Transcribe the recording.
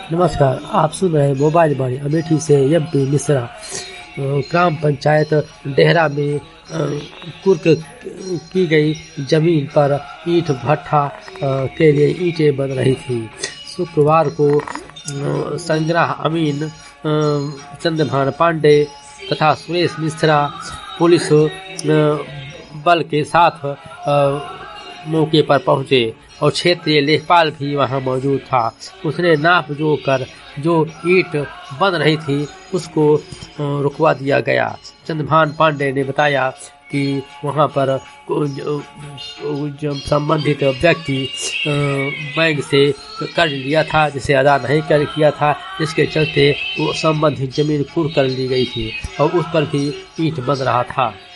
नमस्कार, आप सुन रहे हैं मोबाइल बाणी अमेठी से एमपी मिश्रा। ग्राम पंचायत डेहरा में कुर्क की गई जमीन पर ईंट भट्ठा के लिए ईंटें बन रही थी। शुक्रवार को संग्राह अमीन, चंद्रभान पांडे तथा सुरेश मिश्रा पुलिस बल के साथ मौके पर पहुंचे और क्षेत्रीय लेखपाल भी वहां मौजूद था। उसने नाप जोख कर जो ईंट बन रही थी उसको रुकवा दिया गया। चंद्रभान पांडे ने बताया कि वहां पर संबंधित व्यक्ति बैंक से कर्ज लिया था जिसे अदा नहीं कर किया था, जिसके चलते वो संबंधित जमीन कुर्क कर ली गई थी और उस पर भी ईंट बन रहा था।